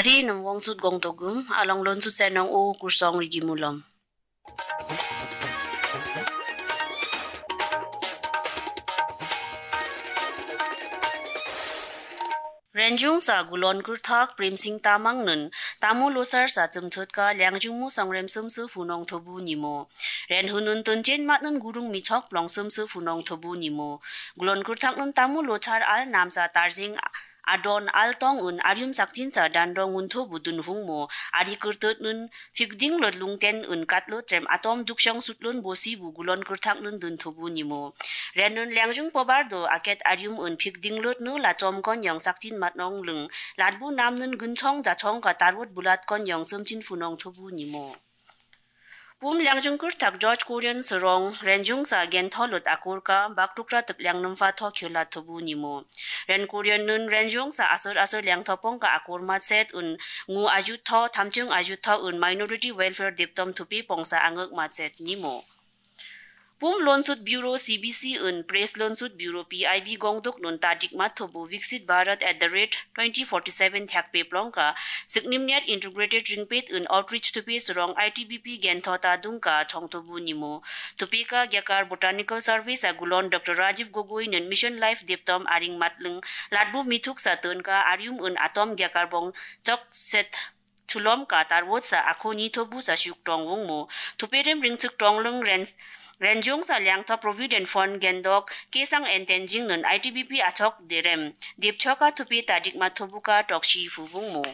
Adi nang wong sut gong togum along lon sut senong o kursong rigimulom. Renjung sa gulon kurthak prem sing tamang nun tamu losar sa chumchot ka langjung mu songrem sumsu funong thobu nimo ren hunun tunchen mat nun gurung michok plong sumsu funong thobu nimo gulon kurthak nun tamu lochar al nam sa tarjing adon altong un aryum sakchin sa dandong un thobu dun hungmo ari kurtot nun fikding lot lungten un katlo trem atom dukshong sutlun bosi bu gulon kurthak nun dun thobu nimo ren nun langjung pobardo aket aryum un fikding lot nu la chom kon yong sakchin mat nong lung latbu nam nun gunchong ja chong ka tarwot bulat kon yong sumchin funong thobu nimo Pum langjung kurthak George Korean Sorong renjung sa gen tholot akurka baktukra tuk langnam fa tho khyola thobu nimo ren Korean nun renjung sa asur lang thopong ka akur mat set un ngu aju tho thamchung aju tho un minority welfare diptom thupi pongsa angak mat set nimo Pum Lonsut Bureau CBC un Press Lonsut Bureau PIB gongdok nun tadik mathobu Viksit Bharat @2047 thakpe plongka Siknimniat Integrated Ringpet un Outreach thupi surong ITBP genthota dungka thongthobu nimo thupika gyakar Botanical Service agulon Dr. Rajiv Gogoi nun Mission Life diptom aring matlung ladbu mithuk sa tunka aryum un atom gyakar bong chok set Tulom ka tarwot sa akoni thobu sa syuktong wongmo thuperem ringchuk tonglung Renjung sa Liangtha Provident Fund gendok kesang entenjing nun ITBP achok derem dipchoka thupi tadik mathobuka tokshi fuvungmo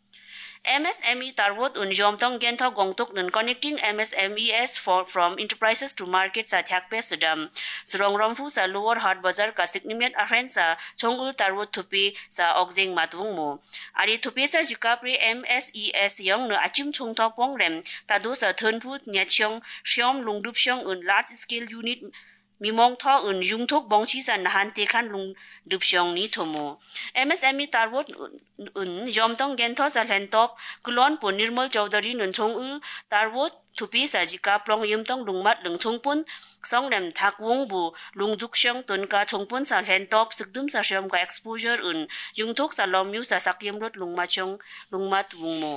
MSME tarwot un jomtong gentha gongtok nun connecting MSMEs from enterprises to markets sa thakpe sadam surong romfu sa lower hard bazar ka siknimiat ahren sa chongul tarwot thupi sa ogjeng matwungmo ari thupi sa jikapri MSES yong no achim chungtha pongrem tadu sa thunpu nyachong syom lungdup syong un large scale unit Mimong tho un jungthok bongchi sa nahan tekhan lung dupsyong ni thomo MSME tarwot un jomtong gentho sa lentop kulon po Nirmal Chaudhary nun chongul tarwot thupi sa jika plong yumtong lungmat lungchongpun songrem thakwong bu lungjuksyong tunka chongpun sa lentop sikdum sa syom ka exposure un jungthok sa lomyu sa sakyamrot lungmat wungmo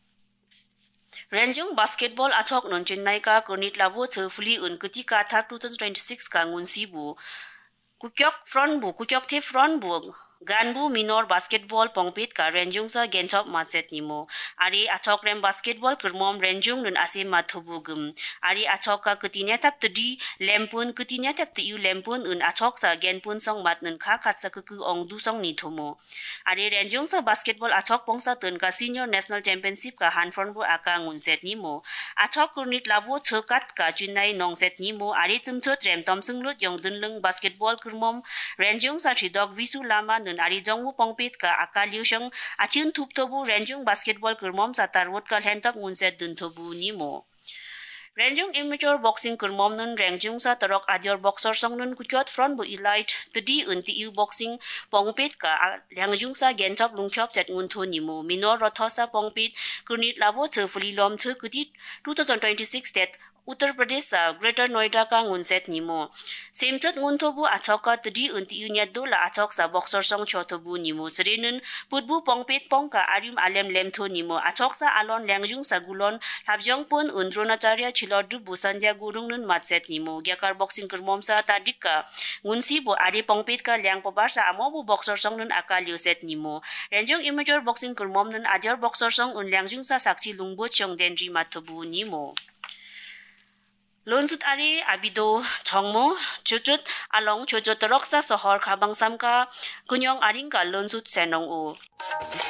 Renjung basketball achok non Chennai ka Kunit Lavo chefuli un kutika thak 2026 ka ngun sibu kukyok the front bu Ganbu minor basketball pongpit ka renjung sa genchop matset nimo ari achok rem basketball kurmom renjung nun ase mathubugum ari achok ka kutinya tap tdi lempun kutinya tap tiu lempun un achok sa genpun song mat nun kha khat sa ku ong du song ni thomo ari renjung sa basketball achok pongsa tun ka senior national championship ka hanfron bu aka ngun set nimo achok kurnit lavo chokat ka Chennai nong set nimo ari chumchot rem tomsung lut yong dunlung basketball kurmom renjung sa thidok visu lama nun ari jongwu pongpit ka akaliu syong achun thup thobu renjung basketball kurmom sa tarwot ka lentop ngunset dun thobu nimo Renjung immature boxing kurmom nun renjung sa tarok adyar boxer song nun kukyot front bu elite tdi unti u boxing pongpit ka renjung sa genchop lungkyop chat ngun tho nimo minor rothosa pongpit kurnit lavo chefuli lom che kuti 2026 state Uttar Pradesh sa Greater Noida ka ngun set nimo semchot ngun thobu achoka tdi unti unya dola achok sa boxer song chothobu nimo srenun putbu pongpet pongka aryum alem lem tho nimo achok sa alon langjung sa gulon labjong pun undronacharya chilodu busandya gurung nun mat set nimo gyakar boxing kurmom sa tadika ngunsi bo ari pongpet ka lyang pobar sa amobu boxer song nun akaliu set nimo renjung immature boxing kurmom nun adyar boxer song un langjung sa sakchi lungbo chong denri mathobu nimo Lonsut ari abido chongmo chuchut along chuchut roksa sohor khabang samka kunyong aring ka lonsut senong o